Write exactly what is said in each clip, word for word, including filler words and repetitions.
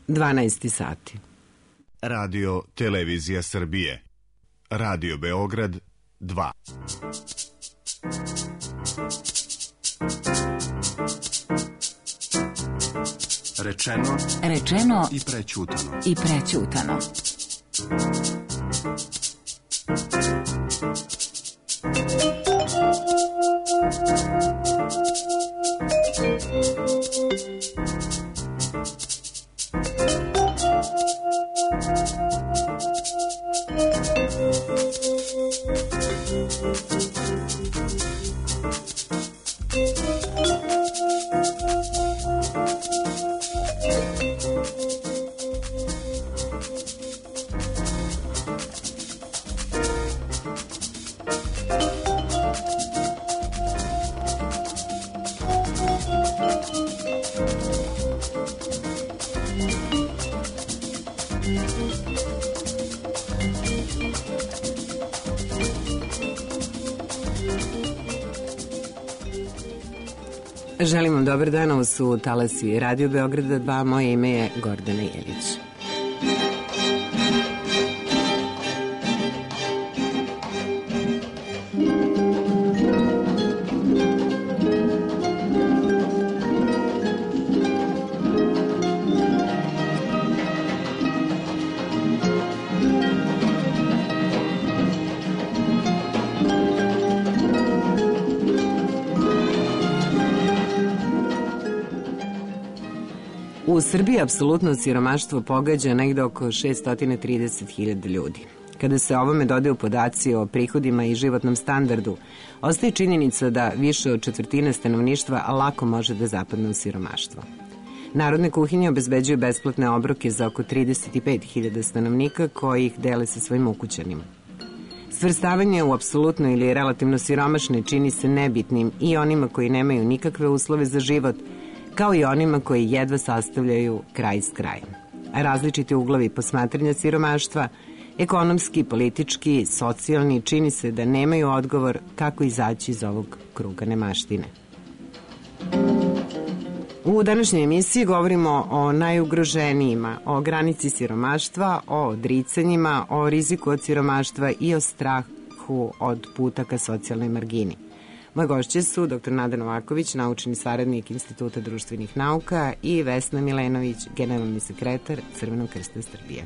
dvanaest sati. Radio Televizija Srbije. Radio Beograd dva. Rečeno, rečeno i prećutano. I prećutano. Želim vam dobar dan, ovo su talasi Radio Beograda dva, moje ime je Gordana Jelić. U Srbiji apsolutno siromaštvo pogađa negde oko šesto trideset hiljada ljudi. Kada se ovome dodaju podaci o prihodima i životnom standardu, ostaje činjenica da više od četvrtine stanovništva lako može da zapadne u siromaštvo. Narodne kuhinje obezbeđuju besplatne obroke za oko trideset pet hiljada stanovnika koji ih dele sa svojim ukućanima. Svrstavanje u apsolutno ili relativno siromašne čini se nebitnim i onima koji nemaju nikakve uslove za život, kao i onima koji jedva sastavljaju kraj s krajem. Različiti uglovi posmatranja siromaštva, ekonomski, politički, socijalni, čini se da nemaju odgovor kako izaći iz ovog kruga nemaštine. U današnjoj emisiji govorimo o najugroženijima, o granici siromaštva, o odricanjima, o riziku od siromaštva i o strahu od puta ka socijalnoj margini. Moje gošće su doktor Nada Novaković, naučni saradnik Instituta društvenih nauka, i Vesna Milenović, generalni sekretar Crvenog krsta Srbije.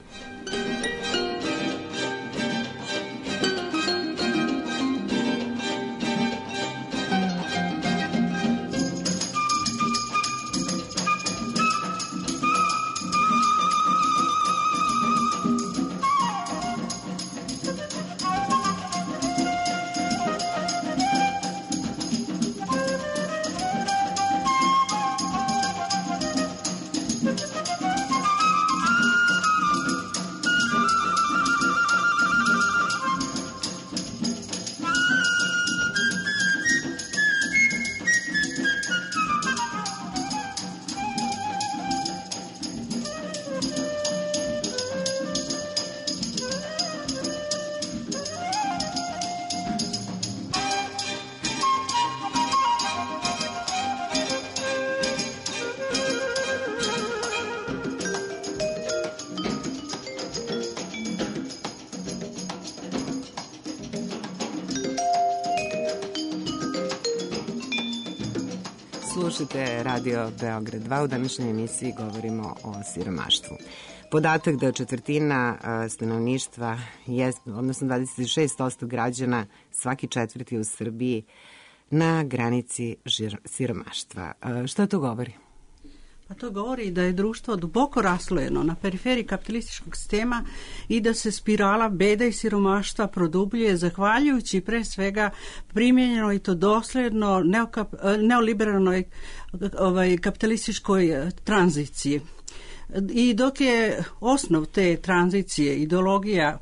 Slušajte Radio Beograd dva, u današnjoj emisiji govorimo o siromaštvu. Podatak da četvrtina stanovništva, odnosno dvadeset šest posto građana, svaki četvrti u Srbiji na granici siromaštva. Šta to govori? Pa to govori da je društvo duboko raslojeno na periferiji kapitalističkog sistema i da se spirala beda i siromaštva produbljuje zahvaljujući pre svega primjenjenoj i to dosledno neokap, neoliberalnoj ovaj, kapitalističkoj tranziciji. I dok je osnov te tranzicije ideologija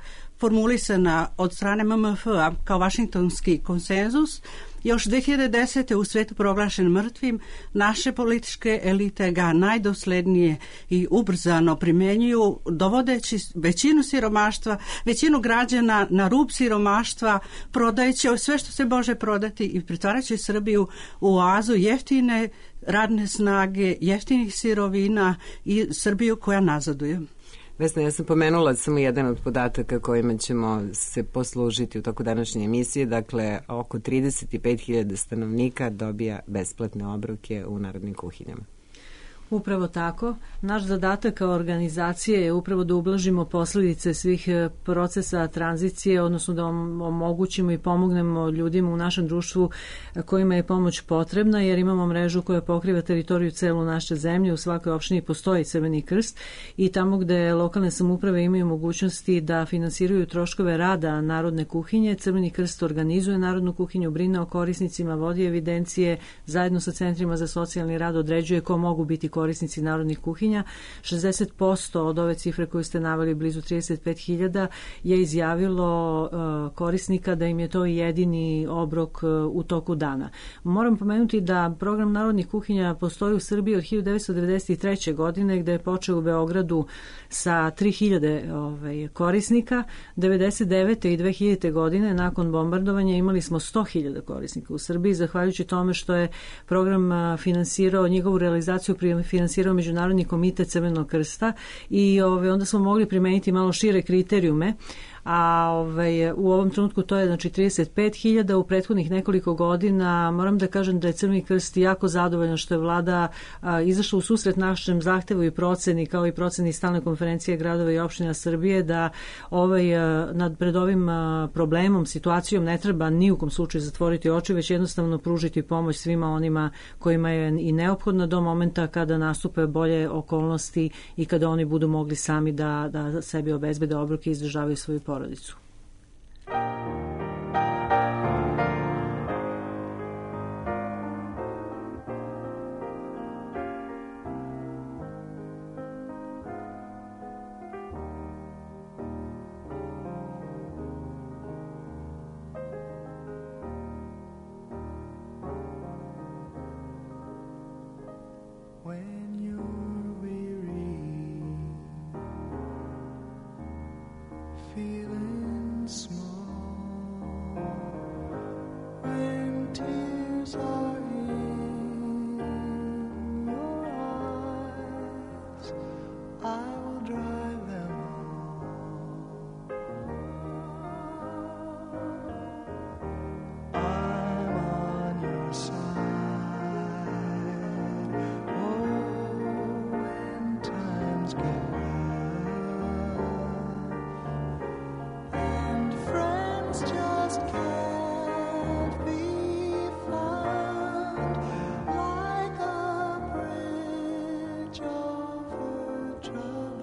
formulisana od strane M M F-a kao Vašingtonski konsenzus, još dve hiljade desete. u svetu proglašen mrtvim, naše političke elite ga najdoslednije i ubrzano primenjuju, dovodeći većinu siromaštva, većinu građana na rub siromaštva, prodajući sve što se može prodati i pretvarajući Srbiju u oazu jeftine radne snage, jeftinih sirovina i Srbiju koja nazaduje. Vesna, ja sam pomenula samo jedan od podataka kojima ćemo se poslužiti u toku današnje emisije. Dakle, oko trideset pet hiljada stanovnika dobija besplatne obroke u narodnim kuhinjama. Upravo tako. Naš zadatak kao organizacije je upravo da ublažimo posljedice svih procesa tranzicije, odnosno da omogućimo i pomognemo ljudima u našem društvu kojima je pomoć potrebna, jer imamo mrežu koja pokriva teritoriju celu naše zemlje. U svakoj opštini postoji Crveni krst i tamo gde lokalne samouprave imaju mogućnosti da finansiraju troškove rada narodne kuhinje, Crveni krst organizuje narodnu kuhinju, brine o korisnicima, vodi evidencije, zajedno sa centrima za socijalni rad određuje ko mogu biti korisnici korisnici narodnih kuhinja. šezdeset posto od ove cifre koju ste naveli, blizu trideset pet hiljada, je izjavilo uh, korisnika da im je to jedini obrok uh, u toku dana. Moram pomenuti da program narodnih kuhinja postoji u Srbiji od hiljadu devetsto devedeset treće. godine, gde je počeo u Beogradu sa tri hiljade ovaj, korisnika. devedeset devete i dve hiljadite. godine, nakon bombardovanja, imali smo sto hiljada korisnika u Srbiji, zahvaljujući tome što je program uh, finansirao njegovu realizaciju pri finansirao Međunarodni komitet Crvenog krsta i ove, onda smo mogli primeniti malo šire kriterijume, a ovaj, u ovom trenutku to je znači trideset pet hiljada. U prethodnih nekoliko godina moram da kažem da je Crveni krst jako zadovoljan što je vlada a, izašla u susret našem zahtevu i proceni, kao i proceni stalne konferencije gradova i opština Srbije, da ovaj, a, nad pred ovim a, problemom, situacijom ne treba ni u kom slučaju zatvoriti oči, već jednostavno pružiti pomoć svima onima kojima je i neophodna do momenta kada nastupe bolje okolnosti i kada oni budu mogli sami da, da sebi obezbede obroke i izdržavaju svoju porodicu. Trouble.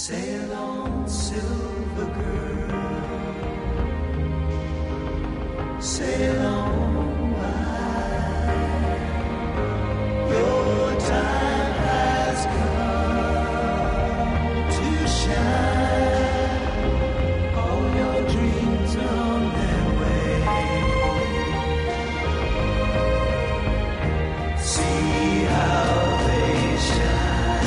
Sail on, silver girl, sail on by. Your time has come to shine. All your dreams are on their way. See how they shine.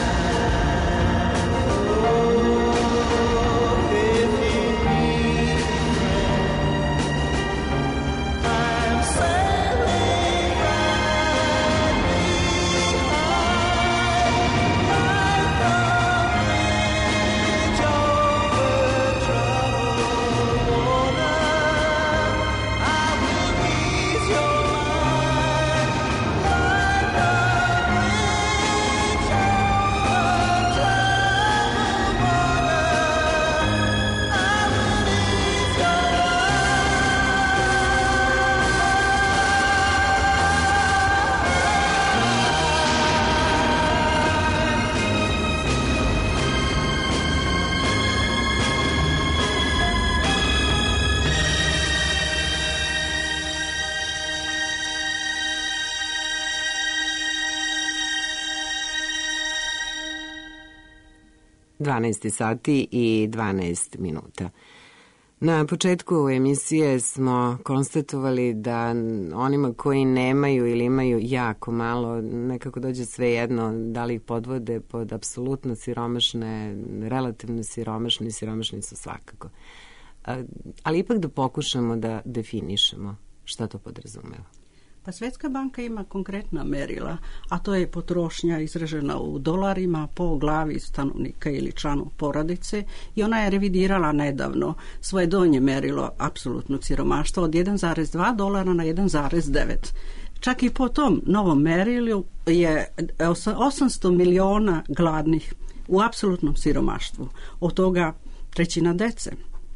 dvanaest sati i dvanaest minuta. Na početku emisije smo konstatovali da onima koji nemaju ili imaju jako malo, nekako dođe sve jedno, da li ih podvode pod apsolutno siromašne, relativno siromašne i siromašni su svakako. Ali ipak da pokušamo da definišemo šta to podrazumeva. Pa Svetska banka ima konkretna merila, a to je potrošnja izražena u dolarima po glavi stanovnika ili članu porodice i ona je revidirala nedavno svoje donje merilo apsolutnog siromaštva od jedan zarez dva dolara na jedan zarez devet. Čak i po tom novom merilu je osamsto miliona gladnih u apsolutnom siromaštvu, od toga trećina dece.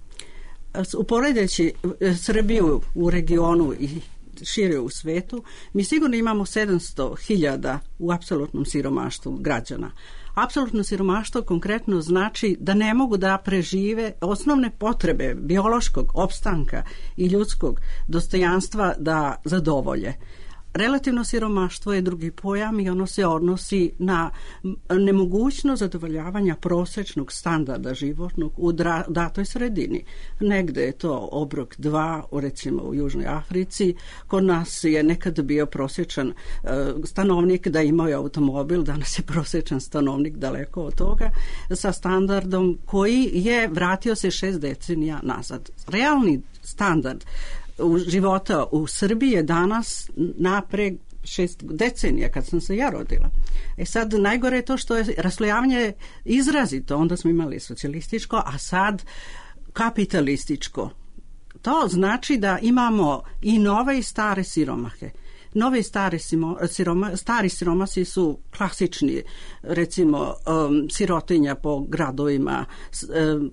Uporedeći Srbiju u regionu i šire u svetu, mi sigurno imamo sedamsto hiljada u apsolutnom siromaštvu građana. Apsolutno siromaštvo konkretno znači da ne mogu da prežive osnovne potrebe biološkog opstanka i ljudskog dostojanstva da zadovolje. Relativno siromaštvo je drugi pojam i ono se odnosi na nemogućnost zadovoljavanja prosečnog standarda životnog u datoj sredini. Negde je to obrok dva, recimo u Južnoj Africi. Kod nas je nekad bio prosječan stanovnik da imao automobil, danas je prosječan stanovnik daleko od toga, sa standardom koji je vratio se šest decenija nazad. Realni standard života u Srbiji je danas napred šest decenija kad sam se ja rodila. E sad najgore je to što je raslojavanje izrazito, onda smo imali socijalističko, a sad kapitalističko. To znači da imamo i nove i stare siromahe. Nove i stare siroma, stari siromasi su klasični, recimo um, sirotinja po gradovima, um,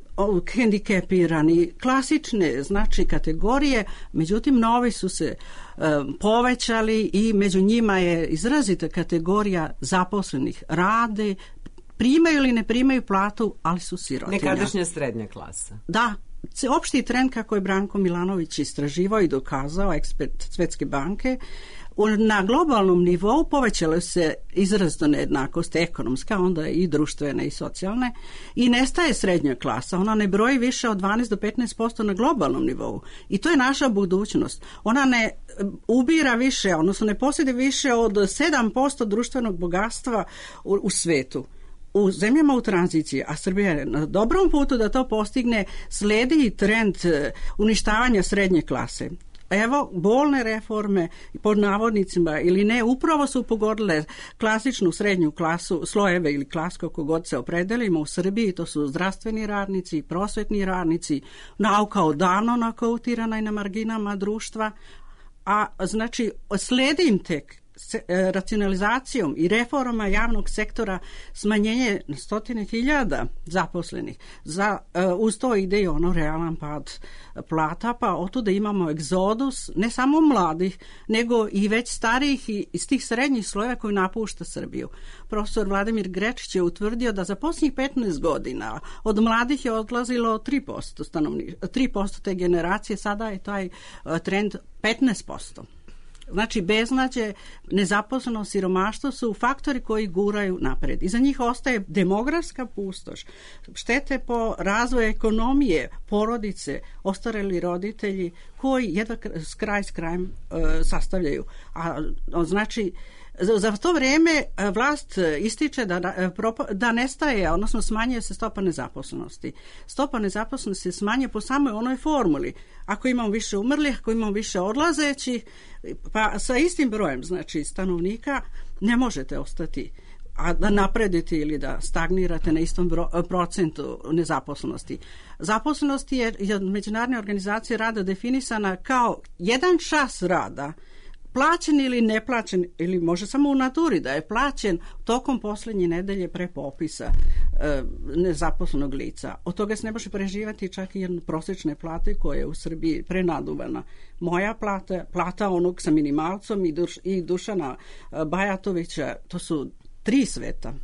hendikepirani, klasične znači kategorije, međutim novi su se um, povećali i među njima je izrazita kategorija zaposlenih, rade, primaju ili ne primaju platu, ali su sirotinja. Nekadašnja srednja klasa. Da, opšti trend kako je Branko Milanović istraživao i dokazao, ekspert Svetske banke, na globalnom nivou povećale se izrazito nejednakost ekonomska, onda i društvene i socijalne, i nestaje srednja klasa. Ona ne broji više od dvanaest do petnaest posto na globalnom nivou. I to je naša budućnost. Ona ne ubira više, odnosno ne posjede više od sedam posto društvenog bogatstva u, u svetu. U zemljama u tranziciji, a Srbija je na dobrom putu da to postigne, sledi trend uništavanja srednje klase. Evo, bolne reforme, pod navodnicima ili ne, upravo su pogodile klasičnu srednju klasu, slojeve ili klas, kako god se opredelimo u Srbiji, to su zdravstveni radnici, prosvetni radnici, nauka odavno nakautirana i na marginama društva, a znači sledi im tek se, e, racionalizacijom i reformama javnog sektora smanjenje na stotine hiljada zaposlenih. Za, e, uz to ide i ono realan pad plata, pa otuda imamo egzodus ne samo mladih, nego i već starijih i iz tih srednjih slojeva koji napušta Srbiju. Profesor Vladimir Grečić je utvrdio da za posljednjih petnaest godina od mladih je odlazilo tri posto stanovnih, tri posto te generacije, sada je taj trend petnaest posto. Znači, beznađe, nezaposlenost, siromaštvo su faktori koji guraju napred. Iza njih ostaje demografska pustoš, štete po razvoju ekonomije, porodice, ostareli roditelji koji jedva kraj s krajem e, sastavljaju. A znači, za to vrijeme vlast ističe da, da nestaje, odnosno smanjuje se stopa nezaposlenosti. Stopa nezaposlenosti se smanjuje po samoj onoj formuli. Ako imamo više umrlih, ako imamo više odlazećih, pa sa istim brojem, znači, stanovnika ne možete ostati, a da napredite ili da stagnirate na istom bro, procentu nezaposlenosti. Zaposlenost je od Međunarodne organizacije rada definisana kao jedan čas rada, plaćen ili neplaćen, ili može samo u naturi da je plaćen tokom posljednje nedelje pre popisa e, nezaposlenog lica. Od toga se ne može preživati čak i jedno prosječne plate koja je u Srbiji prenaduvana. Moja plata, plata onog sa minimalcom i, Duš, i Dušana Bajatovića, to su tri sveta.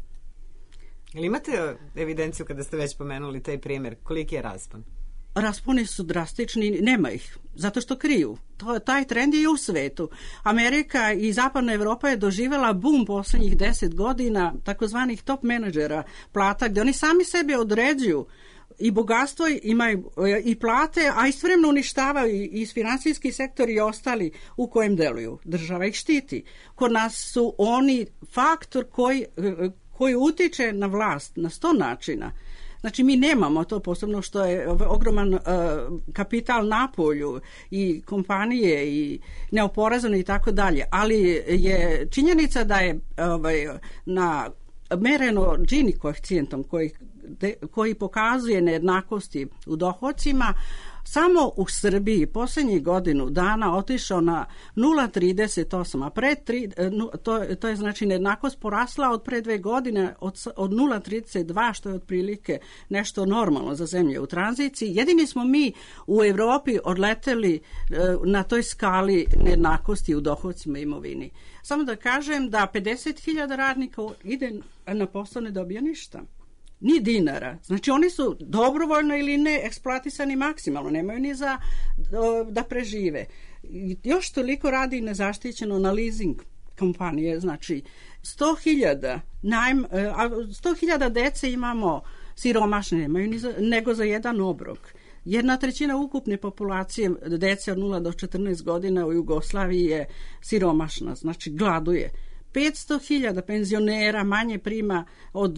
Ili imate evidenciju kada ste već pomenuli taj primjer, koliki je raspon? Rasponi su drastični, nema ih, zato što kriju. To, taj trend je i u svetu. Amerika i Zapadna Evropa je doživjela bum posljednjih deset godina takozvanih top menadžera plata, gdje oni sami sebe određuju i bogatstvo imaju i plate, a istovremeno uništavaju i financijski sektor i ostali u kojem deluju. Država ih štiti. Kod nas su oni faktor koji, koji utiče na vlast na sto načina. Znači, mi nemamo to, posebno što je ogroman uh, kapital na polju i kompanije i neoporezane i tako dalje, ali je činjenica da je ovaj, na mereno Gini koeficijentom koji, de, koji pokazuje nejednakosti u dohodcima, samo u Srbiji posljednjih godinu dana otišao na nula zarez trideset osam, a pre tri, to, to je znači nejednakost porasla od pre dve godine od, od nula zarez trideset dva, što je otprilike nešto normalno za zemlje u tranziciji. Jedini smo mi u Evropi odleteli na toj skali nejednakosti u dohodcima i imovini. Samo da kažem da pedeset hiljada radnika ide na posao, ne dobija ništa. Ni dinara. Znači, oni su dobrovoljno ili ne eksploatisani maksimalno, nemaju ni za da prežive. Još toliko radi nezaštićeno na leasing kompanije, znači sto hiljada najm, sto hiljada dece imamo siromašne, nemaju ni za, nego za jedan obrok. Jedna trećina ukupne populacije dece od nula do četrnaest godina u Jugoslaviji je siromašna, znači gladuje. petsto hiljada penzionera manje prima od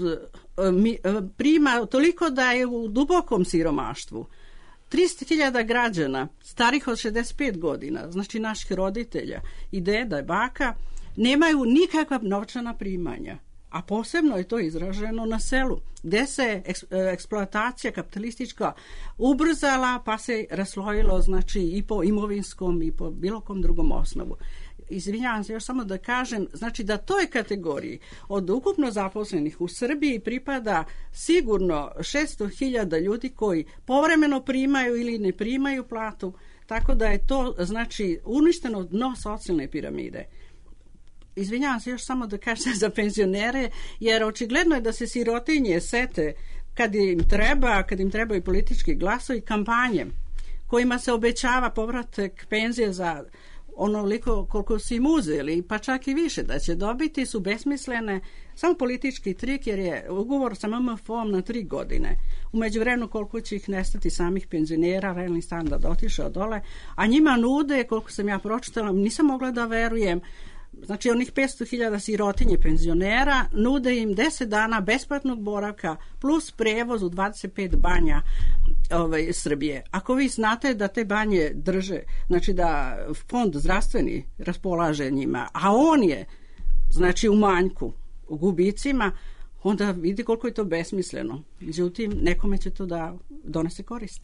prima toliko da je u dubokom siromaštvu. tristo hiljada građana starih od šezdeset pet godina, znači naših roditelja i deda i baka, nemaju nikakva novčana primanja. A posebno je to izraženo na selu, gdje se eksploatacija kapitalistička ubrzala, pa se raslojilo, znači, i po imovinskom i po bilo kom drugom osnovu. Izvinjavam se još samo da kažem, znači da toj kategoriji od ukupno zaposlenih u Srbiji pripada sigurno šesto hiljada ljudi koji povremeno primaju ili ne primaju platu, tako da je to, znači, uništeno dno socijalne piramide. Izvinjavam se još samo da kažem za penzionere, jer očigledno je da se sirotinje sete kad im treba, kad im trebaju politički glasovi, kampanje kojima se obećava povratak penzije za onoliko koliko su im uzeli, pa čak i više da će dobiti, su besmislene, samo politički trik, jer je ugovor sa M F O-om na tri godine. U međuvremenu koliko će ih nestati samih penzionera, realni standard otišao dole, a njima nude, koliko sam ja pročitala, nisam mogla da verujem, znači onih petsto hiljada sirotinje penzionera nude im deset dana besplatnog boravka plus prevoz u dvadeset pet banja ovaj, Srbije. Ako vi znate da te banje drže, znači da fond zdravstveni raspolaže njima, a on je znači u manjku, u gubicima, onda vidi koliko je to besmisleno. Međutim, nekome će to da donese koristi.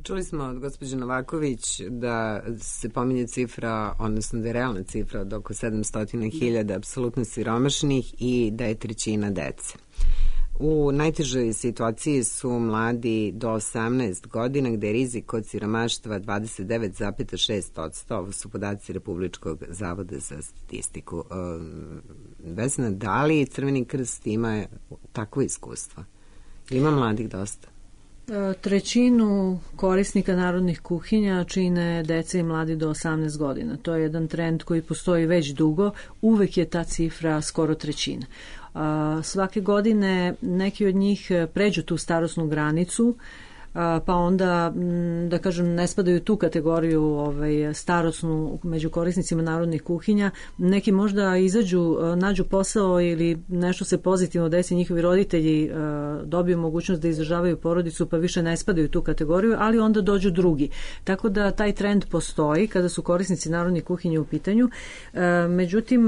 Čuli smo od gospođe Novaković da se pominje cifra, odnosno da je realna cifra od oko sedamsto hiljada apsolutno siromašnih i da je trećina dece. U najtežoj situaciji su mladi do osamnaest godina, gde je rizik od siromaštva dvadeset devet zarez šest posto. Ovo su podaci Republičkog zavoda za statistiku. Vesna, da li Crveni krst ima takvo iskustvo? Ima mladih dosta? Trećinu korisnika narodnih kuhinja čine deca i mladi do osamnaest godina. To je jedan trend koji postoji već dugo. Uvek je ta cifra skoro trećina. Svake godine neki od njih pređu tu starosnu granicu, pa onda, da kažem, ne spadaju tu kategoriju ovaj, starosnu među korisnicima narodnih kuhinja. Neki možda izađu, nađu posao ili nešto se pozitivno desi, njihovi roditelji dobiju mogućnost da izdržavaju porodicu, pa više ne spadaju tu kategoriju, ali onda dođu drugi. Tako da taj trend postoji kada su korisnici narodnih kuhinja u pitanju. Međutim,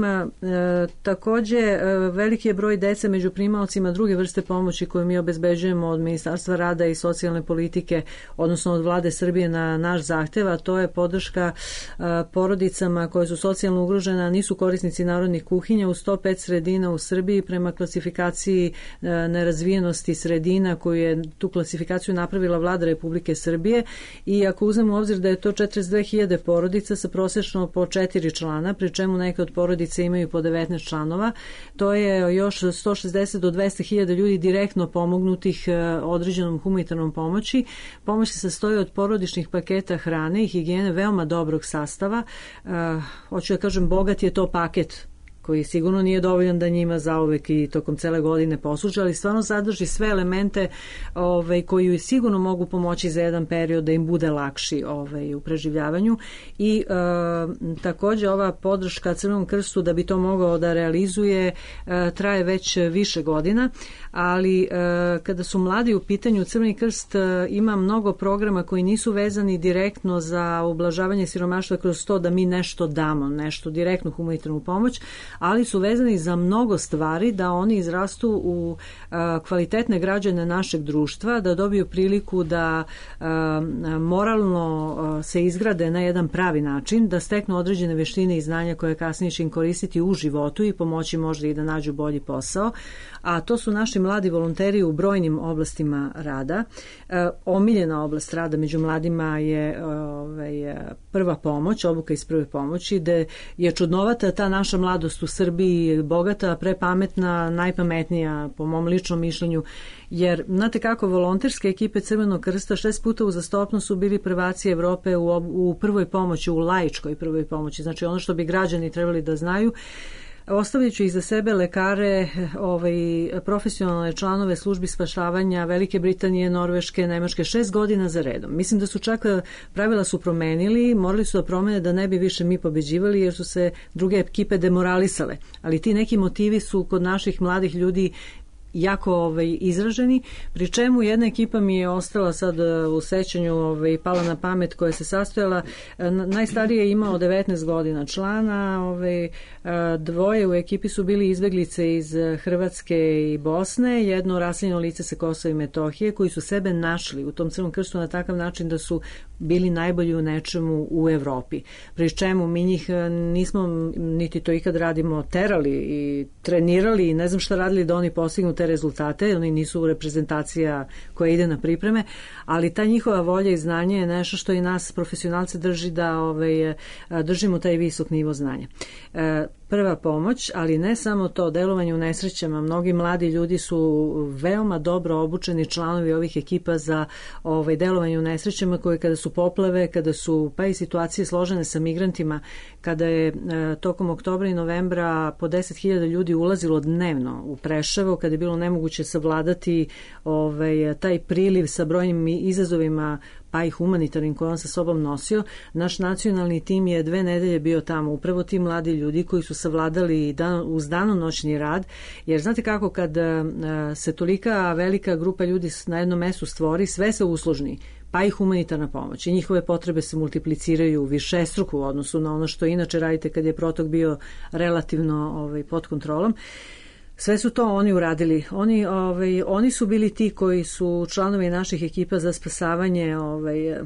takođe veliki je broj dece među primaocima druge vrste pomoći koju mi obezbeđujemo od Ministarstva rada i socijalne politike politike, odnosno od vlade Srbije na naš zahtev, a to je podrška a, porodicama koje su socijalno ugrožene, a nisu korisnici narodnih kuhinja u sto pet sredina u Srbiji prema klasifikaciji a, nerazvijenosti sredina koju je tu klasifikaciju napravila vlada Republike Srbije, i ako uzmemo u obzir da je to četrdeset dve hiljade porodica sa prosečno po četiri člana, pri čemu neke od porodice imaju po devetnaest članova, to je još sto šezdeset do dvesta hiljada ljudi direktno pomognutih a, određenom humanitarnom pomoći. Pomoć se sastoji od porodičnih paketa hrane i higijene veoma dobrog sastava. Uh, hoću da kažem, bogat je to paket koji sigurno nije dovoljan da njima zauvek i tokom cele godine posluže, ali stvarno sadrži sve elemente ovaj, koji sigurno mogu pomoći za jedan period da im bude lakši ovaj, u preživljavanju. I e, takođe ova podrška Crvenom krstu da bi to mogao da realizuje e, traje već više godina, ali e, kada su mladi u pitanju, Crveni krst e, ima mnogo programa koji nisu vezani direktno za ublažavanje siromaštva kroz to da mi nešto damo, nešto direktnu humanitarnu pomoć, ali su vezani za mnogo stvari da oni izrastu u a, kvalitetne građane našeg društva, da dobiju priliku da a, moralno a, se izgrade na jedan pravi način, da steknu određene veštine i znanja koje kasnije će im koristiti u životu i pomoći možda i da nađu bolji posao. A to su naši mladi volonteri u brojnim oblastima rada. E, omiljena oblast rada među mladima je ovaj, prva pomoć, obuka iz prve pomoći, gde je čudnovata ta naša mladost u Srbiji, bogata, prepametna, najpametnija po mom ličnom mišljenju, jer znate kako, volonterske ekipe Crvenog krsta šest puta uzastopno su bili prvaci Evrope u, u prvoj pomoći, u laičkoj prvoj pomoći, znači ono što bi građani trebali da znaju. Ostavljajući iza sebe lekare, ovaj, profesionalne članove službi spašavanja Velike Britanije, Norveške, Nemačke, šest godina za redom. Mislim da su čak pravila su promenili, morali su da promene da ne bi više mi pobeđivali, jer su se druge ekipe demoralisale. Ali ti neki motivi su kod naših mladih ljudi jako ovaj, izraženi, pri čemu jedna ekipa mi je ostala sad u sećanju, ovaj, pala na pamet, koja se sastojala, najstarije je imao devetnaest godina člana, ovaj, dvoje u ekipi su bili izbeglice iz Hrvatske i Bosne, jedno raseljeno lice sa Kosova i Metohije, koji su sebe našli u tom Crvenom krstu na takav način da su bili najbolji u nečemu u Evropi. Pri čemu mi njih nismo, niti to ikad radimo, terali i trenirali i ne znam šta radili da oni postignu te rezultate, oni nisu reprezentacija koja ide na pripreme, ali ta njihova volja i znanje je nešto što i nas profesionalce drži da ovaj, držimo taj visok nivo znanja. E, prva pomoć, ali ne samo to, delovanje u nesrećama. Mnogi mladi ljudi su veoma dobro obučeni članovi ovih ekipa za ovaj, delovanje u nesrećama, koje kada su poplave, kada su pa i situacije složene sa migrantima, kada je e, tokom oktobra i novembra po deset hiljada ljudi ulazilo dnevno u Preševo, kada je bilo nemoguće savladati ovaj, taj priliv sa brojnim izazovima, pa i humanitarnim koje on sa sobom nosio, naš nacionalni tim je dve nedelje bio tamo, upravo ti mladi ljudi koji su savladali dan, uz danonoćni rad, jer znate kako, kad a, se tolika velika grupa ljudi na jednom mestu stvori, sve se usložni, pa i humanitarna pomoć i njihove potrebe se multipliciraju višestruko u odnosu na ono što inače radite kad je protok bio relativno ovaj, pod kontrolom. Sve su to oni uradili. Oni, ovaj, oni su bili ti koji su članovi naših ekipa za spasavanje ovaj,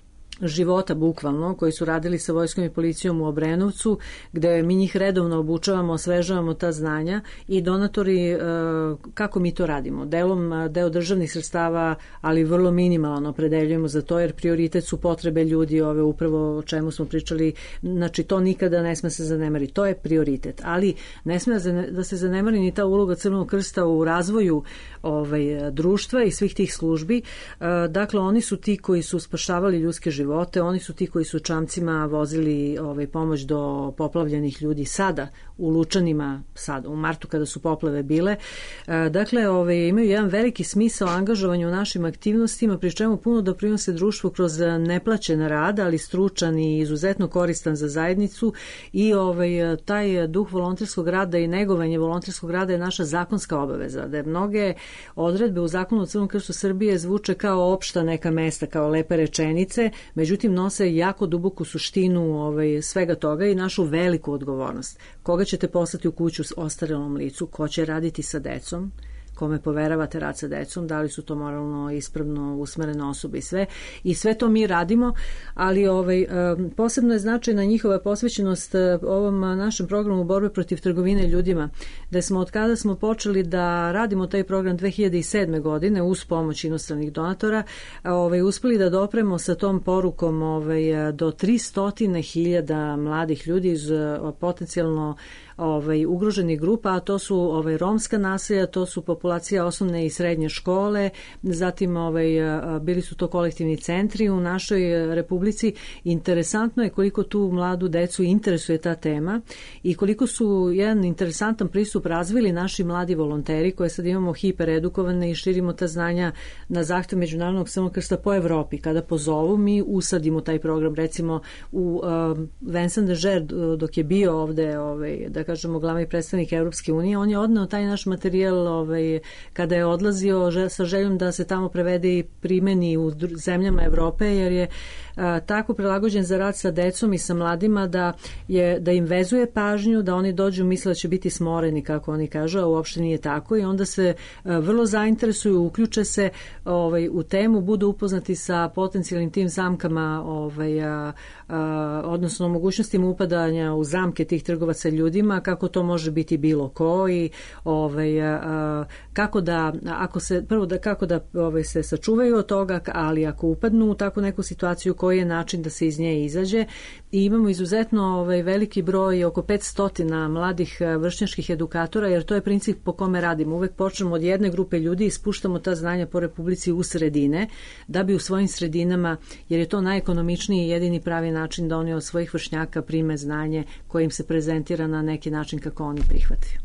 života bukvalno, koji su radili sa vojskom i policijom u Obrenovcu, gde mi njih redovno obučavamo, osvežavamo ta znanja i donatori, kako mi to radimo? Delom, deo državnih sredstava, ali vrlo minimalno opredeljujemo za to, jer prioritet su potrebe ljudi, ove upravo o čemu smo pričali, znači to nikada ne sme se zanemari, to je prioritet, ali ne sme da se zanemari ni ta uloga Crvenog krsta u razvoju ovaj, društva i svih tih službi. Dakle, oni su ti koji su spašavali ljudske živote, živote. Oni su ti koji su čamcima vozili ovaj, pomoć do poplavljenih ljudi sada u Lučanima, sada u martu kada su poplave bile. E, dakle, ovaj, imaju jedan veliki smisao angažovanja u našim aktivnostima, pri čemu puno doprinose društvu kroz neplaćen rad, ali stručan i izuzetno koristan za zajednicu i ovaj, taj duh volonterskog rada i negovanje volonterskog rada je naša zakonska obaveza. Da je mnoge odredbe u zakonu o Crvenom krstu Srbije zvuče kao opšta neka mesta, kao lepe rečenice, međutim nose jako duboku suštinu ovaj, svega toga i našu veliku odgovornost. Koga ćete poslati u kuću s ostarelom licu, ko će raditi sa decom, kome poveravate rad sa decom, da li su to moralno ispravno usmerene osobe i sve. I sve to mi radimo, ali ovaj, posebno je značajna njihova posvećenost ovom našem programu borbe protiv trgovine ljudima, da smo od kada smo počeli da radimo taj program dve hiljade sedme. godine uz pomoć inostranih donatora, ovaj, uspeli da dopremo sa tom porukom ovaj, do tristo hiljada mladih ljudi iz potencijalno ovaj, ugroženih grupa, a to su ovaj, romska naselja, to su populacija osnovne i srednje škole, zatim ovaj, bili su to kolektivni centri u našoj republici. Interesantno je koliko tu mladu decu interesuje ta tema i koliko su jedan interesantan pristup razvili naši mladi volonteri koje sad imamo hiperedukovane i širimo ta znanja na zahtev Međunarodnog Crvenog krsta po Evropi. Kada pozovu, mi usadimo taj program. Recimo u uh, Vincent de Ger, dok je bio ovde, ovaj, da kažemo, glavni predstavnik Evropske unije, on je odneo taj naš materijal ovaj, kada je odlazio že, sa željom da se tamo prevede i primeni u zemljama Evrope, jer je a, tako prilagođen za rad sa decom i sa mladima da, je, da im vezuje pažnju, da oni dođu misle da će biti smoreni, kako oni kažu, a uopšte nije tako i onda se a, vrlo zainteresuju, uključe se ovaj, u temu, budu upoznati sa potencijalnim tim zamkama, ovaj, a, a, odnosno mogućnostima upadanja u zamke tih trgovaca ljudima, kako to može biti bilo ko i ovaj, a, kako da, ako se, prvo da, kako da ovaj, se sačuvaju od toga, ali ako upadnu u takvu neku situaciju, koji je način da se iz nje izađe. I imamo izuzetno ovaj, veliki broj, oko petsto mladih vršnjačkih edukatora, jer to je princip po kome radimo. Uvek počnemo od jedne grupe ljudi i spuštamo ta znanja po Republici u sredine, da bi u svojim sredinama, jer je to najekonomičniji i jedini pravi način da oni od svojih vršnjaka prime znanje koje im se prezentira na neki način kako oni prihvataju.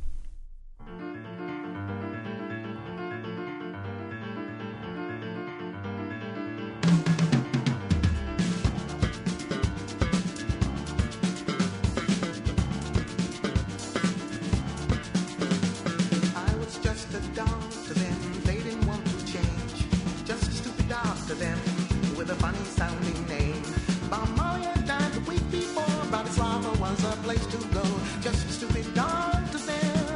Bratislava was a place to go. Just a stupid dog to them.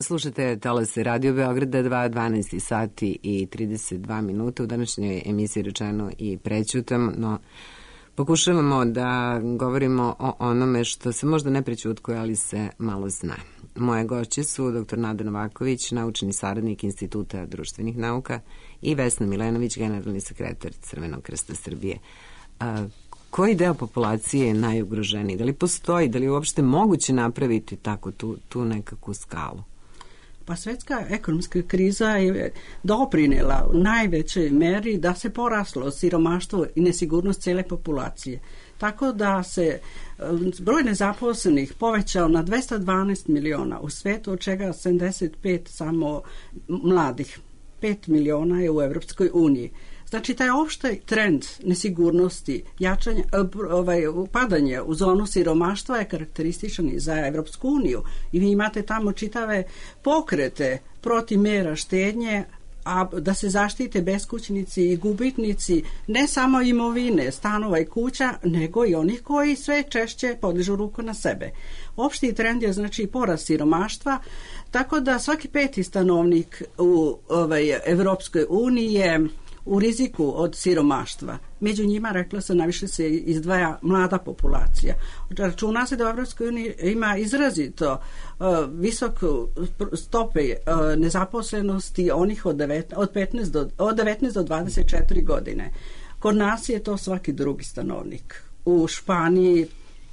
Slušate Talase Radio Beograda dva, dvanaest sati i trideset dva minuta. U današnjoj emisiji rečeno i prećutam, no pokušavamo da govorimo o onome što se možda ne prećutkuje, ali se malo zna. Moje gošće su dr Nada Novaković, naučni saradnik Instituta društvenih nauka, i Vesna Milenović, generalni sekretar Crvenog krsta Srbije. A, koji deo populacije je najugroženiji? Da li postoji, da li je uopšte moguće napraviti tako tu, tu nekakvu skalu? Pa svetska ekonomska kriza je doprinela u najvećoj meri da se poraslo siromaštvo i nesigurnost cele populacije. Tako da se broj nezaposlenih povećao na dvesta dvanaest miliona u svetu, od čega sedamdeset pet samo mladih. pet miliona je u Evropskoj uniji. Znači, taj opštaj trend nesigurnosti, jačanja, ovaj, padanje u zonu siromaštva je karakterističan i za Evropsku uniju. I vi imate tamo čitave pokrete protiv mera štednje, a da se zaštite beskućnici i gubitnici ne samo imovine, stanova i kuća, nego i onih koji sve češće podižu ruku na sebe. Opšti trend je znači porast siromaštva, tako da svaki peti stanovnik u ovaj, Evropskoj uniji je u riziku od siromaštva. Među njima, rekla sam, najviše se izdvaja mlada populacija. Računa se da u Evropskoj uniji ima izrazito uh, visoku stope uh, nezaposlenosti onih od, devet, od, petnaest do, od devetnaest do dvadeset četiri godine. Kod nas je to svaki drugi stanovnik. U Španiji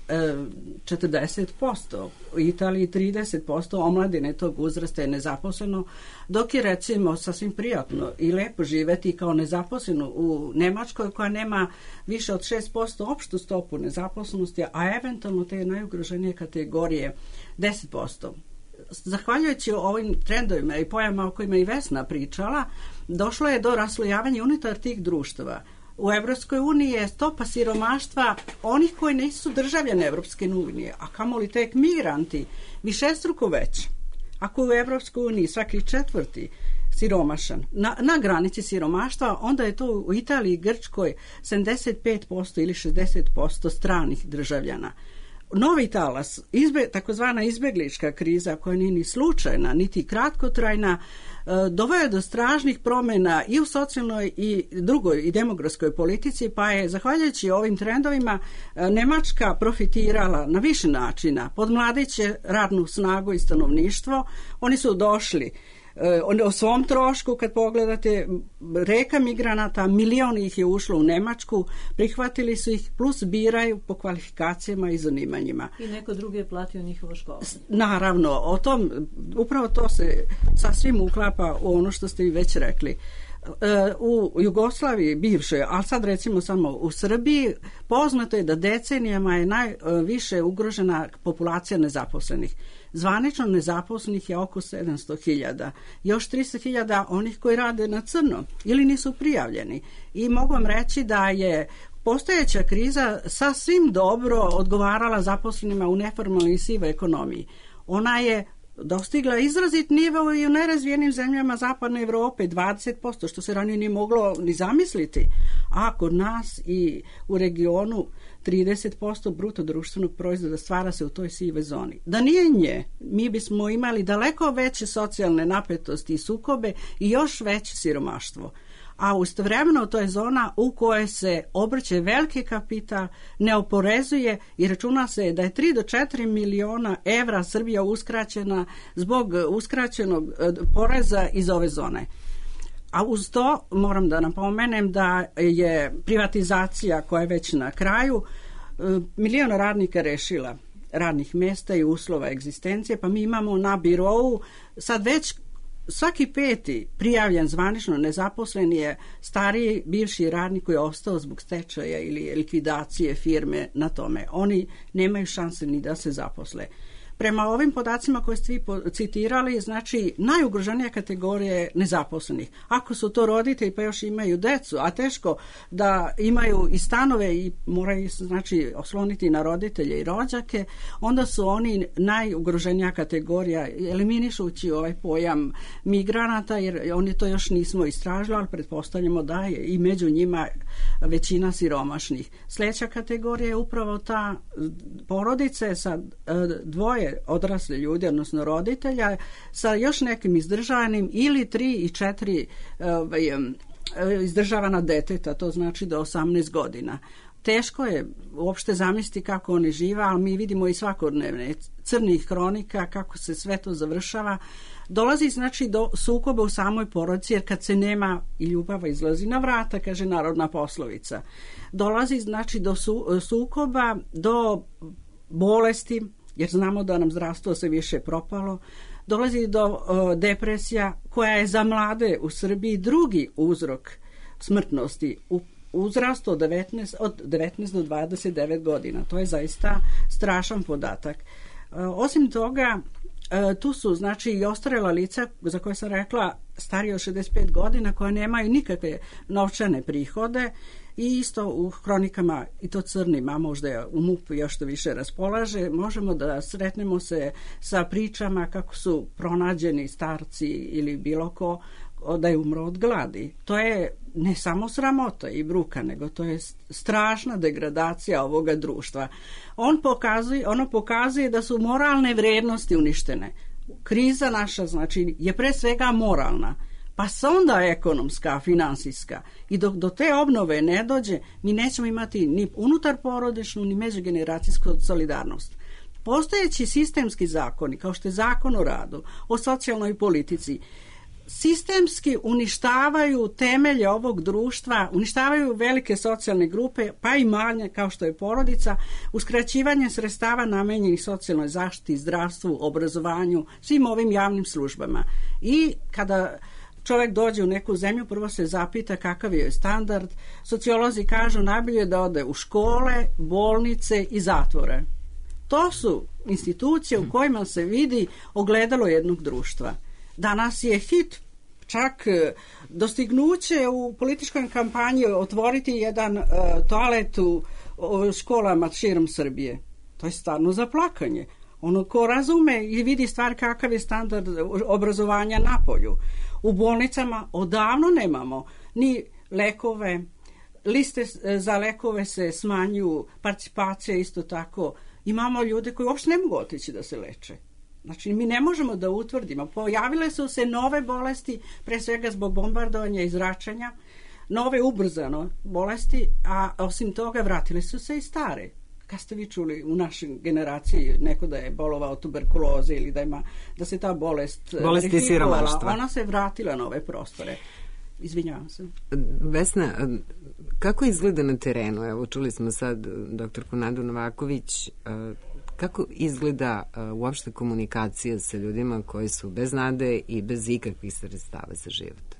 četrdeset posto, u Italiji trideset posto omladine tog uzrasta je nezaposleno, dok je recimo sasvim prijatno i lepo živeti kao nezaposleno u Nemačkoj koja nema više od šest posto opštu stopu nezaposlenosti, a eventualno te najugroženije kategorije deset posto. Zahvaljujući ovim trendovima i pojavama o kojima i Vesna pričala, došlo je do raslojavanja unutar tih društava. U Evropskoj uniji je stopa siromaštva onih koji nisu državljani Evropske unije, a kamoli tek migranti, višestruko već. Ako je u Evropskoj uniji svaki četvrti siromašan, na, na granici siromaštva, onda je to u Italiji i Grčkoj sedamdeset pet posto ili šezdeset posto stranih državljana. Novi talas, izbe, takozvana izbeglička kriza, koja nije ni slučajna, niti kratkotrajna, doveo je do strašnih promjena i u socijalnoj i drugoj i demografskoj politici, pa je, zahvaljujući ovim trendovima, Nemačka profitirala na više načina. Podmladiće radnu snagu i stanovništvo, oni su došli o svom trošku, kad pogledate, reka migranata, milion ih je ušlo u Nemačku, prihvatili su ih, plus biraju po kvalifikacijama i zanimanjima. I neko drugi je platio njihovo školovanje. Naravno, o tom, upravo to se sasvim uklapa u ono što ste i već rekli. U Jugoslaviji bivšoj, ali sad recimo samo u Srbiji, poznato je da decenijama je najviše ugrožena populacija nezaposlenih. Zvanično nezaposlenih je oko sedamsto hiljada. Još tristo hiljada onih koji rade na crno ili nisu prijavljeni. I mogu vam reći da je postojeća kriza sasvim dobro odgovarala zaposlenima u neformalnoj i sivoj ekonomiji. Ona je dostigla izrazit nivo i u nerazvijenim zemljama zapadne Evrope, dvadeset posto, što se ranije nije moglo ni zamisliti, a kod nas i u regionu trideset posto bruto društvenog proizvoda stvara se u toj sive zoni. Da nije nje, mi bismo imali daleko veće socijalne napetosti i sukobe i još veće siromaštvo. A istovremeno to je zona u kojoj se obrće veliki kapital, ne oporezuje i računa se da je tri do četiri miliona evra Srbija uskraćena zbog uskraćenog poreza iz ove zone. A uz to moram da napomenem da je privatizacija koja je već na kraju miliona radnika rešila radnih mjesta i uslova egzistencije, pa mi imamo na birou sad već svaki peti prijavljen zvanično nezaposlen je stariji bivši radnik koji je ostao zbog stečaja ili likvidacije firme na tome. Oni nemaju šanse ni da se zaposle. Prema ovim podacima koje ste vi citirali, znači najugroženija kategorija je nezaposlenih. Ako su to roditelji pa još imaju decu, a teško da imaju i stanove i moraju znači osloniti na roditelje i rođake, onda su oni najugroženija kategorija, eliminišući ovaj pojam migranata, jer oni to još nismo istražili, ali pretpostavljamo da je i među njima većina siromašnih. Sljedeća kategorija je upravo ta porodice sa dvoje dvoje odrasle ljudi, odnosno roditelja, sa još nekim izdržavanim ili tri i četiri ovaj, izdržavana deteta, to znači do osamnaest godina. Teško je uopšte zamisliti kako oni žive, ali mi vidimo i svakodnevne crnih hronika kako se sve to završava. Dolazi znači do sukoba u samoj porodici, jer kad se nema i ljubava izlazi na vrata, kaže narodna poslovica. Dolazi znači do su, sukoba, do bolesti, jer znamo da nam zdravstvo se više propalo. Dolazi do o, depresija koja je za mlade u Srbiji drugi uzrok smrtnosti u uzrastu od devetnaest, od devetnaest do dvadeset devet godina. To je zaista strašan podatak. E, osim toga, e, tu su znači i ostarela lica za koje sam rekla starije od šezdeset pet godina koje nemaju nikakve novčane prihode i isto u hronikama, i to crnima, možda je u M U P još što više raspolaže, možemo da sretnemo se sa pričama kako su pronađeni starci ili bilo ko da je umro od gladi. To je ne samo sramota i bruka, nego to je strašna degradacija ovoga društva. On pokazuje, ono pokazuje da su moralne vrednosti uništene. Kriza naša znači je pre svega moralna, pa se onda ekonomska, finansijska. I dok do te obnove ne dođe, mi nećemo imati ni unutar porodičnu, ni međugeneracijsku solidarnost. Postojeći sistemski zakoni, kao što je Zakon o radu, o socijalnoj politici, sistemski uništavaju temelje ovog društva, uništavaju velike socijalne grupe, pa i manje kao što je porodica, uskraćivanje sredstava namenjenih socijalnoj zaštiti, zdravstvu, obrazovanju, svim ovim javnim službama. I kada čovjek dođe u neku zemlju, prvo se zapita kakav je standard. Sociolozi kažu najbolje da ode u škole, bolnice i zatvore. To su institucije u kojima se vidi ogledalo jednog društva. Danas je hit, čak dostignuće u političkoj kampanji otvoriti jedan uh, toalet u uh, školama širom Srbije. To je stvarno za plakanje. Ono ko razume i vidi stvar kakav je standard obrazovanja na polju. U bolnicama odavno nemamo ni lekove, liste za lekove se smanjuju, participacija isto tako. Imamo ljude koji uopšte ne mogu otići da se leče. Znači, mi ne možemo da utvrdimo. Pojavile su se nove bolesti, pre svega zbog bombardovanja i zračenja, nove ubrzano bolesti, a osim toga vratile su se i stare. Kad ste vi čuli u našoj generaciji neko da je bolovao tuberkuloze ili da ima, da se ta bolest bolesti siromaštva, ona se vratila na ove prostore. Izvinjavam se. Vesna, kako izgleda na terenu? Evo, čuli smo sad doktorku Nadu Novaković. Kako izgleda uh, uopšte komunikacija sa ljudima koji su bez nade i bez ikakvih sredstava za život?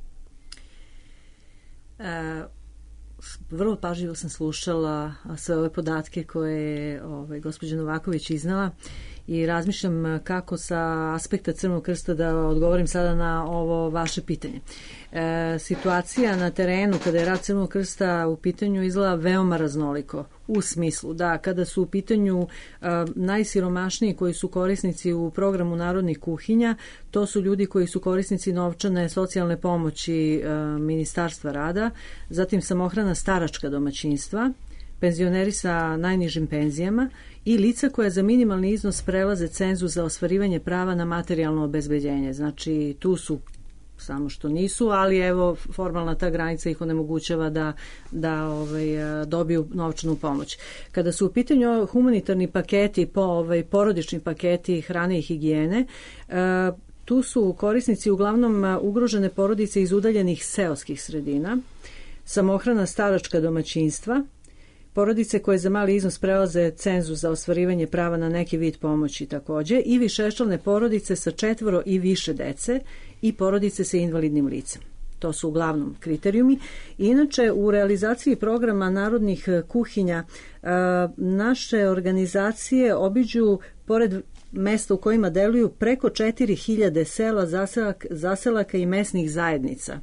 E, vrlo pažljivo sam slušala sve ove podatke koje je ovaj, gospođa Novaković iznala i razmišljam kako sa aspekta Crvenog krsta da odgovorim sada na ovo vaše pitanje. E, situacija na terenu kada je rad Crvenog krsta u pitanju izgleda veoma raznoliko, u smislu da kada su u pitanju e, najsiromašniji koji su korisnici u programu narodnih kuhinja, to su ljudi koji su korisnici novčane socijalne pomoći e, Ministarstva rada, zatim samohrana staračka domaćinstva, penzioneri sa najnižim penzijama i lica koja za minimalni iznos prelaze cenzus za ostvarivanje prava na materijalno obezbeđenje. Znači, tu su samo što nisu, ali evo formalna ta granica ih onemogućava da, da ovaj, dobiju novčanu pomoć. Kada su u pitanju humanitarni paketi, po, ovaj, porodični paketi hrane i higijene, e, tu su korisnici uglavnom ugrožene porodice iz udaljenih seoskih sredina, samohrana staračka domaćinstva, porodice koje za mali iznos prelaze cenzus za ostvarivanje prava na neki vid pomoći takođe i višečlane porodice sa četvoro i više dece i porodice sa invalidnim licem. To su uglavnom kriterijumi. Inače, u realizaciji programa narodnih kuhinja naše organizacije obiđu, pored mesta u kojima deluju, preko četiri hiljade sela, zaselaka i mesnih zajednica.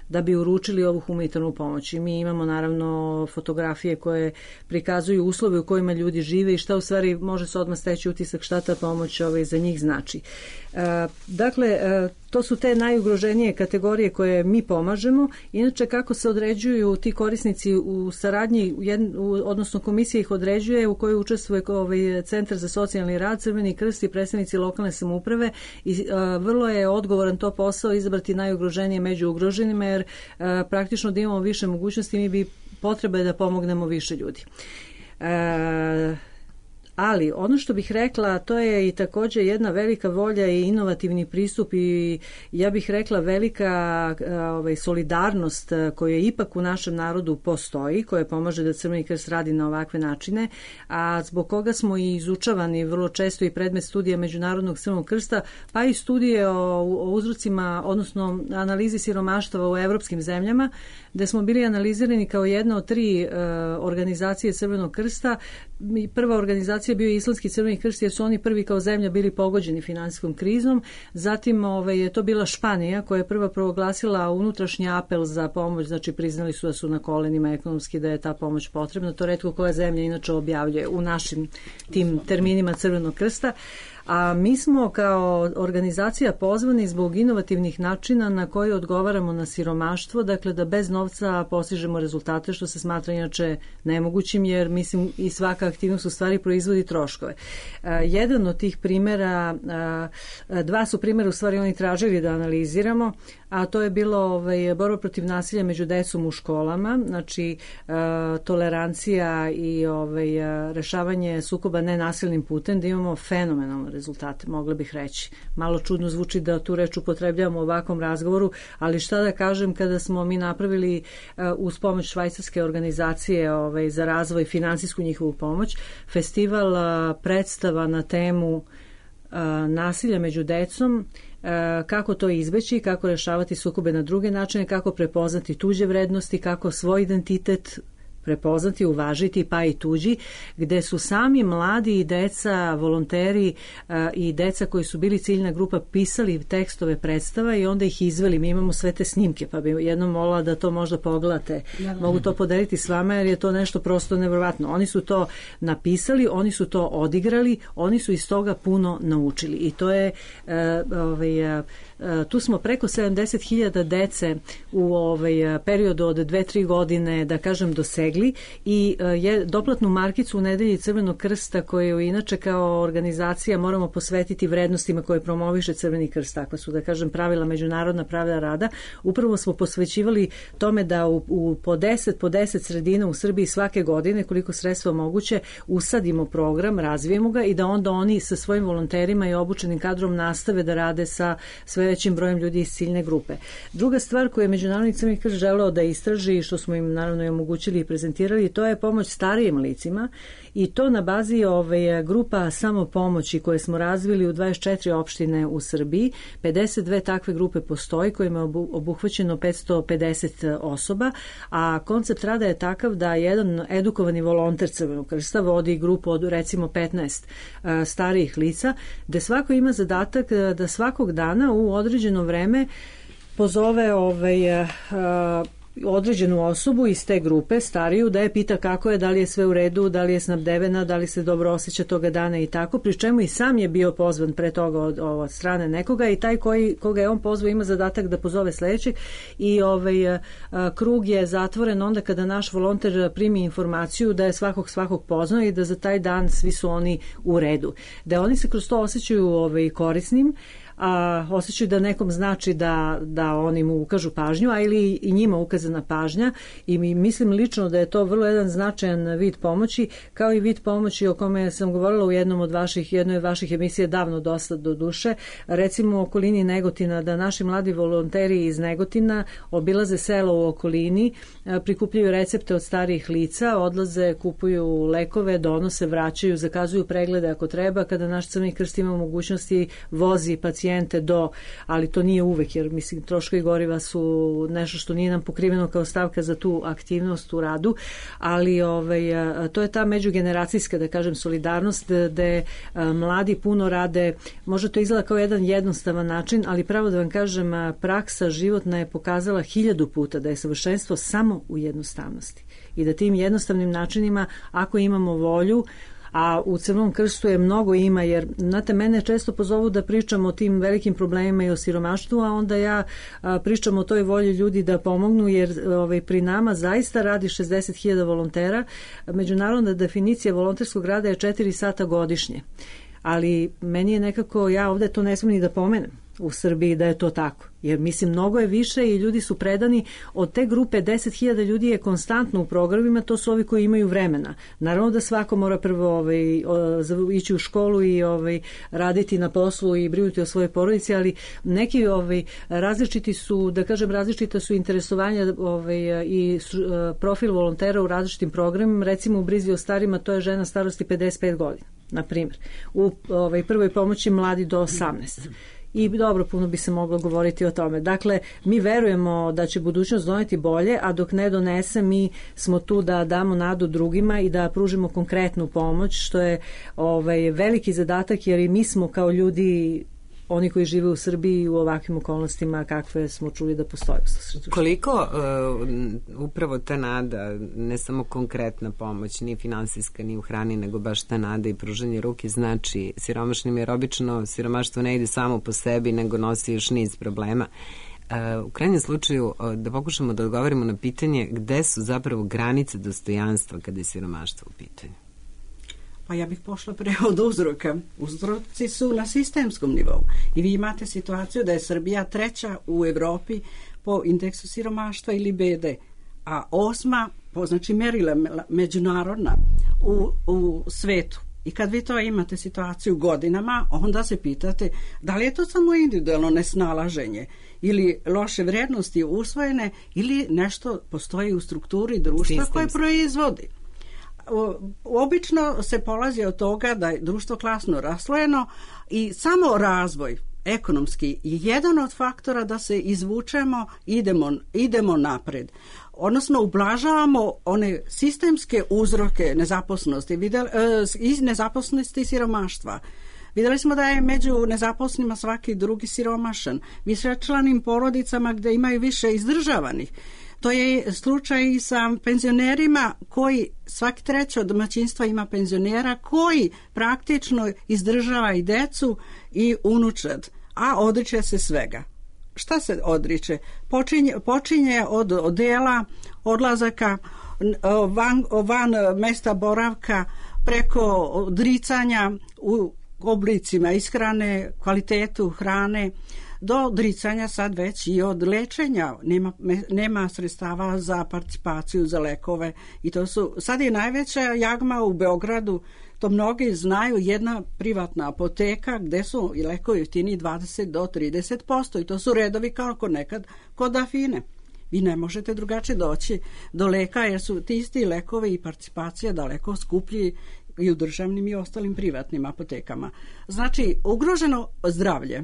da bi uručili ovu humanitarnu pomoć. I mi imamo naravno fotografije koje prikazuju uslove u kojima ljudi žive i šta u stvari može se odmah steći utisak šta ta pomoć ovaj, za njih znači. E, dakle, e, to su te najugroženije kategorije koje mi pomažemo. Inače, kako se određuju ti korisnici u saradnji, odnosno komisija ih određuje u kojoj učestvuje ovaj Centar za socijalni rad, Crveni krst i predstavnici lokalne samouprave i a, vrlo je odgovoran to posao izabrati najugroženije među ugroženima, jer a, praktično da imamo više mogućnosti mi bi potreba da pomognemo više ljudi. E, Ali ono što bih rekla, to je i također jedna velika volja i inovativni pristup i ja bih rekla velika ovaj, solidarnost koja ipak u našem narodu postoji, koja pomaže da Crveni krst radi na ovakve načine, a zbog koga smo i izučavani vrlo često i predmet studija Međunarodnog Crvenog krsta, pa i studije o, o uzrocima, odnosno analizi siromaštva u evropskim zemljama, gde smo bili analizirani kao jedna od tri uh, organizacije Crvenog krsta. Prva organizacija bio je Islandski Crveni krst, jer su oni prvi kao zemlja bili pogođeni finansijskom krizom. Zatim ovaj, je to bila Španija koja je prva proglasila unutrašnji apel za pomoć, znači priznali su da su na kolenima ekonomski, da je ta pomoć potrebna. To retko koja zemlja inače objavljuje u našim tim terminima Crvenog krsta. A mi smo kao organizacija pozvani zbog inovativnih načina na koji odgovaramo na siromaštvo, dakle da bez novca postižemo rezultate, što se smatra inače nemogućim, jer mislim i svaka aktivnost u stvari proizvodi troškove. A, jedan od tih primjera, a, dva su primjera u stvari oni tražili da analiziramo, a to je bilo ovaj, borba protiv nasilja među decom u školama, znači a, tolerancija i ovaj, a, rešavanje sukoba nenasilnim putem, da imamo fenomenalne rezultate, mogla bih reći. Malo čudno zvuči da tu reč upotrebljavamo u ovakvom razgovoru, ali šta da kažem kada smo mi napravili uh, uz pomoć švajcarske organizacije ovaj, za razvoj, finansijsku njihovu pomoć, festival uh, predstava na temu uh, nasilja među decom, uh, kako to izbeći, kako rešavati sukobe na druge načine, kako prepoznati tuđe vrednosti, kako svoj identitet prepoznati, uvažiti, pa i tuđi, gde su sami mladi i deca, volonteri a, i deca koji su bili ciljna grupa pisali tekstove predstava i onda ih izveli. Mi imamo sve te snimke, pa bi jednom molila da to možda pogledate. Da, da. Mogu to podeliti s vama jer je to nešto prosto nevjerovatno. Oni su to napisali, oni su to odigrali, oni su iz toga puno naučili. I to je a, ovaj, a, tu smo preko sedamdeset hiljada dece u ovaj periodu od dve do tri godine, da kažem, dosegli i je doplatnu markicu u Nedelji Crvenog krsta, koju inače kao organizacija moramo posvetiti vrednostima koje promoviše Crveni krst, takva su, da kažem, pravila, međunarodna pravila rada. Upravo smo posvećivali tome da u, u po deset po deset sredina u Srbiji svake godine, koliko sredstva moguće, usadimo program, razvijemo ga i da onda oni sa svojim volonterima i obučenim kadrom nastave da rade sa sve većim brojem ljudi iz ciljne grupe. Druga stvar koju je Međunarodni Crveni krst želeo da istraži i što smo im naravno i omogućili i prezentirali, to je pomoć starijim licima i to na bazi ove grupa samopomoći koje smo razvili u dvadeset četiri opštine u Srbiji. pedeset dve takve grupe postoji kojima je obuhvaćeno petsto pedeset osoba, a koncept rada je takav da jedan edukovani volonter Crvenog krsta vodi grupu od recimo petnaest starijih lica, gde svako ima zadatak da svakog dana u određeno vreme pozove ovaj, uh, određenu osobu iz te grupe, stariju, da je pita kako je, da li je sve u redu, da li je snabdevena, da li se dobro osjeća toga dana i tako, pri čemu i sam je bio pozvan pre toga od, od strane nekoga i taj koji, koga je on pozvao ima zadatak da pozove sledećeg i ovaj, uh, krug je zatvoren onda kada naš volonter primi informaciju da je svakog svakog poznao i da za taj dan svi su oni u redu. Da oni se kroz to osjećaju ovaj, korisnim, a osjećaju da nekom znači da, da oni mu ukažu pažnju, a ili i njima ukazana pažnja i mi mislim lično da je to vrlo jedan značajan vid pomoći, kao i vid pomoći o kome sam govorila u jednom od vaših, jednoj od vaših emisija davno dosta do duše, recimo u okolini Negotina, da naši mladi volonteri iz Negotina obilaze selo u okolini, prikupljaju recepte od starijih lica, odlaze, kupuju lekove, donose, vraćaju, zakazuju preglede ako treba, kada naš Crveni krst ima mogućnosti, vozi pacijenta koeficijente do, ali to nije uvek, jer mislim troškovi goriva su nešto što nije nam pokriveno kao stavka za tu aktivnost u radu, ali ovaj, to je ta međugeneracijska, da kažem, solidarnost gde mladi puno rade. Može to izgleda kao jedan jednostavan način, ali pravo da vam kažem, praksa životna je pokazala hiljadu puta da je savršenstvo samo u jednostavnosti i da tim jednostavnim načinima, ako imamo volju, a u Crvenom krstu je mnogo ima, jer znate, mene često pozovu da pričam o tim velikim problemima i o siromaštvu, a onda ja a, pričam o toj volji ljudi da pomognu, jer ovaj, pri nama zaista radi šezdeset hiljada volontera. Međunarodna definicija volonterskog rada je četiri sata godišnje, ali meni je nekako, ja ovde to ne smijem ni da pomenem u Srbiji da je to tako, jer mislim mnogo je više i ljudi su predani. Od te grupe deset hiljada ljudi je konstantno u programima, to su ovi koji imaju vremena. Naravno da svako mora prvo ovaj, ići u školu i ovaj, raditi na poslu i brinuti o svojoj porodici, ali neki ovaj, različiti su, da kažem, različita su interesovanja ovaj, i profil volontera u različitim programima. Recimo u brizi o starima, to je žena starosti pedeset pet godina, na primjer. U ovaj, prvoj pomoći mladi do osamnaest. I dobro, puno bi se moglo govoriti o tome. Dakle, mi verujemo da će budućnost doneti bolje, a dok ne donese, mi smo tu da damo nadu drugima i da pružimo konkretnu pomoć, što je ovaj, veliki zadatak, jer i mi smo kao ljudi, oni koji žive u Srbiji u ovakvim okolnostima kakve smo čuli da postoje. Koliko uh, upravo ta nada, ne samo konkretna pomoć, ni finansijska, ni u hrani, nego baš ta nada i pružanje ruke znači siromašnim, jer obično siromaštvo ne ide samo po sebi, nego nosi još niz problema. Uh, u krajnjem slučaju uh, da pokušamo da odgovorimo na pitanje gde su zapravo granice dostojanstva kada je siromaštvo u pitanju. Pa ja bih pošla pre od uzroka. Uzroci su na sistemskom nivou. I vi imate situaciju da je Srbija treća u Evropi po indeksu siromaštva ili B D, a osma po, znači, merila međunarodna u, u svetu. I kad vi to imate situaciju godinama, onda se pitate da li je to samo individualno nesnalaženje ili loše vrednosti usvojene ili nešto postoji u strukturi društva koje proizvodi. Obično se polazi od toga da je društvo klasno raslojeno i samo razvoj ekonomski je jedan od faktora da se izvučemo, idemo, idemo napred. Odnosno ublažavamo one sistemske uzroke nezaposlenosti, vidjeli, iz nezaposlenosti i siromaštva. Vidjeli smo da je među nezaposlenima svaki drugi siromašan, višečlanim porodicama gde imaju više izdržavanih. To je slučaj i sa penzionerima koji, svaki treći od domaćinstva ima penzionera koji praktično izdržava i decu i unučad, a odriče se svega. Šta se odriče? Počinje, počinje od odela, odlazaka van, van mesta boravka, preko odricanja u oblicima ishrane, kvalitetu hrane, do odricanja sad već i od lečenja. Nema, nema sredstava za participaciju za lekove i to su, sad je najveća jagma u Beogradu, to mnogi znaju, jedna privatna apoteka gde su i lekovi jeftini dvadeset do trideset posto i to su redovi kao kod nekad kod Afine. Vi ne možete drugačije doći do leka jer su ti isti lekovi i participacija daleko skuplji i u državnim i ostalim privatnim apotekama. Znači, ugroženo zdravlje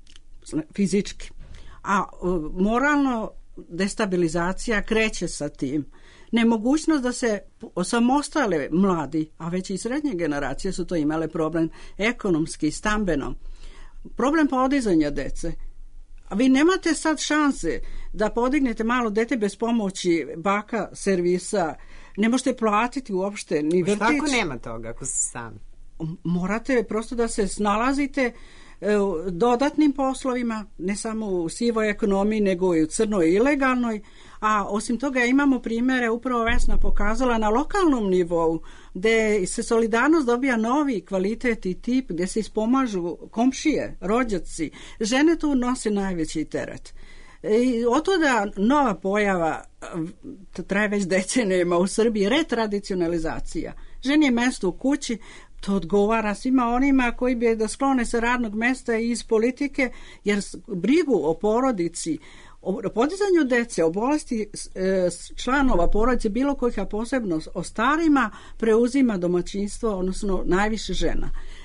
fizički, a moralno destabilizacija kreće sa tim. Nemogućnost da se osamostale mladi, a već i srednje generacije su to imale problem ekonomski, stambeno, problem podizanja dece. A vi nemate sad šanse da podignete malo dete bez pomoći baka, servisa, ne možete platiti uopšte ni vrtić. Šta ako nema toga, ako se sami? Morate prosto da se snalazite dodatnim poslovima, ne samo u sivoj ekonomiji, nego i u crnoj i ilegalnoj, a osim toga imamo primere, upravo Vesna pokazala, na lokalnom nivou, gde se solidarnost dobija novi kvalitet i tip, gde se ispomažu komšije, rođaci, žene tu nose najveći teret. I otuda nova pojava, traje već decenijama u Srbiji, retradicionalizacija. Ženi je mesto u kući, to odgovara svima onima koji bi da sklone sa radnog mesta i iz politike, jer brigu o porodici, o podizanju dece, o bolesti članova porodice, bilo kojih, a posebno o starima, preuzima domaćinstvo, odnosno najviše žena.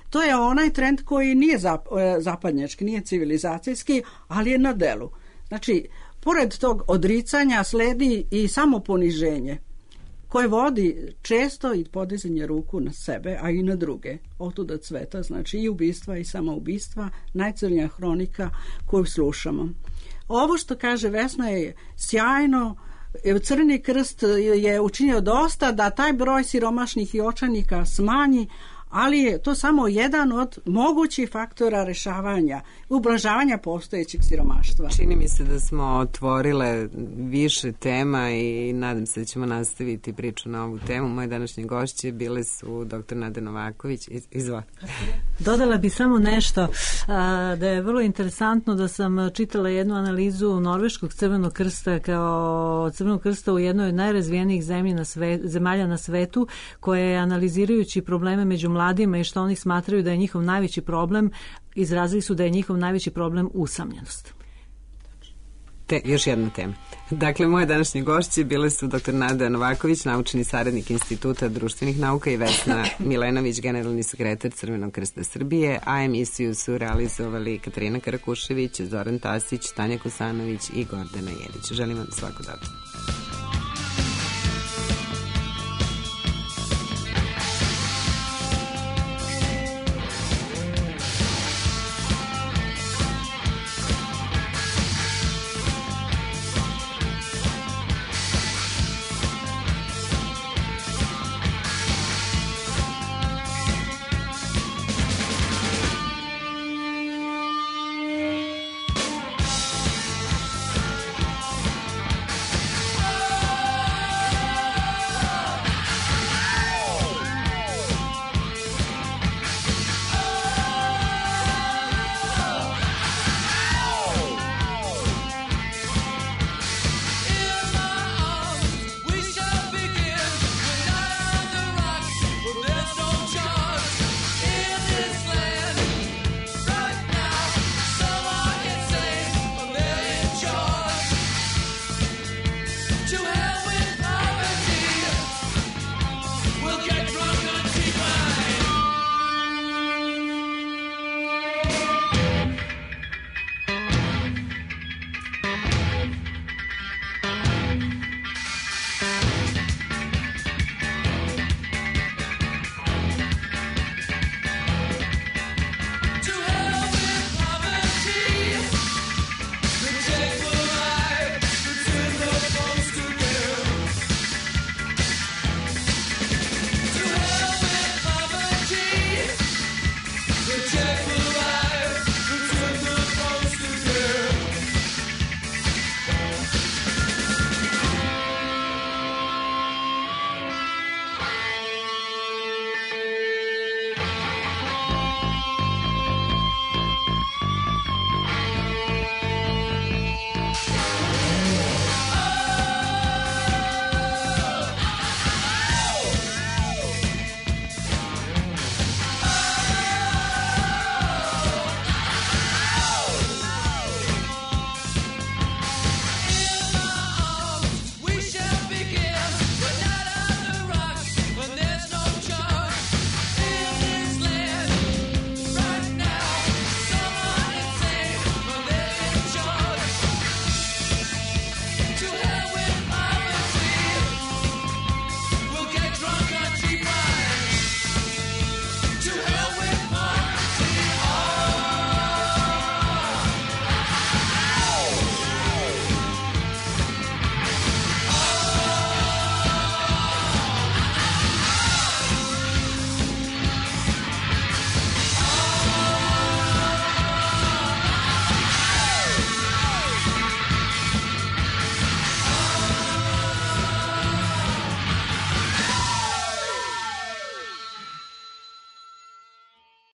To je onaj trend koji nije zap, zapadnjački, nije civilizacijski, ali je na delu. Znači, pored tog odricanja sledi i samoponiženje, koje vodi često i podizanje ruku na sebe, a i na druge. Otuda cveta, znači i ubistva i samoubistva, najcrnija hronika koju slušamo. Ovo što kaže Vesna je sjajno. Crveni krst je učinio dosta da taj broj siromašnih i očajnika smanji, ali je to samo jedan od mogućih faktora rešavanja, ublažavanja postojećeg siromaštva. Čini mi se da smo otvorile više tema i nadam se da ćemo nastaviti priču na ovu temu. Moje današnje gošće bile su doktor Nada Novaković. Izvoli. Dodala bi samo nešto, a, da je vrlo interesantno da sam čitala jednu analizu Norveškog crvenog krsta kao crvenog krsta u jednoj od najrazvijenijih zemlji na sve, zemalja na svetu, koje je analizirajući probleme među mladima i što oni smatraju da je njihov najveći problem, izrazili su da je njihov najveći problem usamljenost. Te, još jedna tema. Dakle, moje današnje gošće bile su doktor Nada Novaković, naučni saradnik Instituta društvenih nauka, i Vesna Milenović, generalni sekretar Crvenog krsta Srbije, a emisiju su realizovali Katarina Karakušević, Zoran Tasić, Tanja Kosanović i Gordana Jelić. Želim vam svako dobro.